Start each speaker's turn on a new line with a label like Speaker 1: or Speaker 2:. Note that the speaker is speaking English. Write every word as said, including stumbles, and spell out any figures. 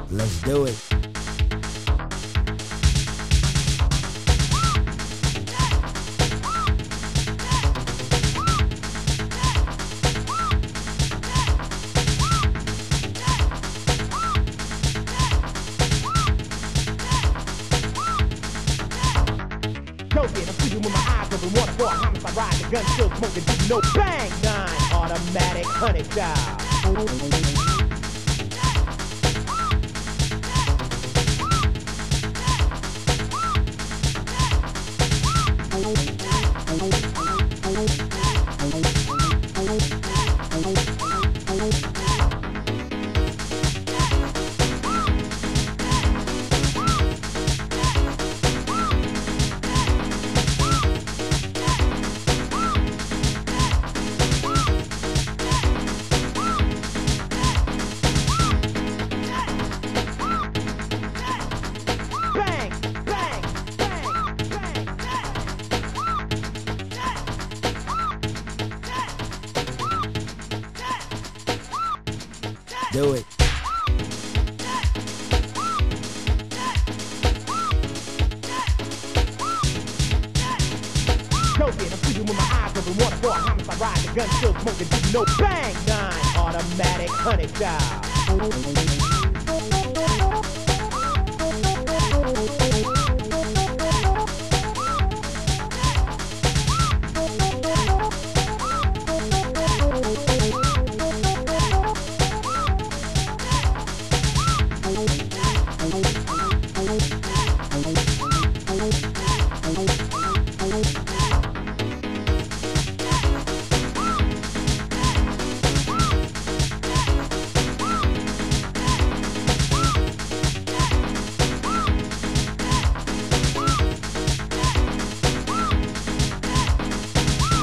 Speaker 1: Let's do it.
Speaker 2: Joking, I'm sleeping with my eyes open, waterfall, homicide, ride the gun, still smoking, do no bang, nine, automatic, honey child. Bang, bang, bang, bang,
Speaker 1: Do it.
Speaker 2: Joking, I'm sleeping with my eyes open, waterfall, homicide, ride the gun, still smoking, do no bang, nine, automatic, honey child.